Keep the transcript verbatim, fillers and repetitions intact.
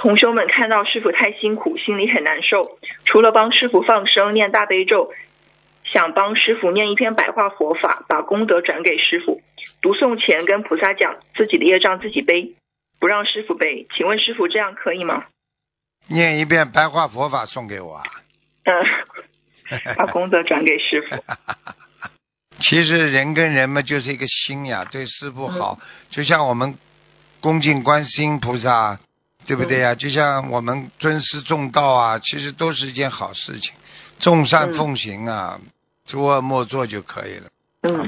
同修们看到师父太辛苦，心里很难受，除了帮师父放生念大悲咒，想帮师父念一篇白话佛法，把功德转给师父。读诵前跟菩萨讲自己的业障自己背，不让师父背，请问师父这样可以吗？ 念一遍白话佛法送给我啊。 嗯，把功德转给师父。 其实人跟人嘛就是一个心呀，对师父好，嗯、就像我们恭敬观世音菩萨，对不对呀、嗯？就像我们尊师重道啊，其实都是一件好事情。众善奉行啊，诸恶莫作就可以了。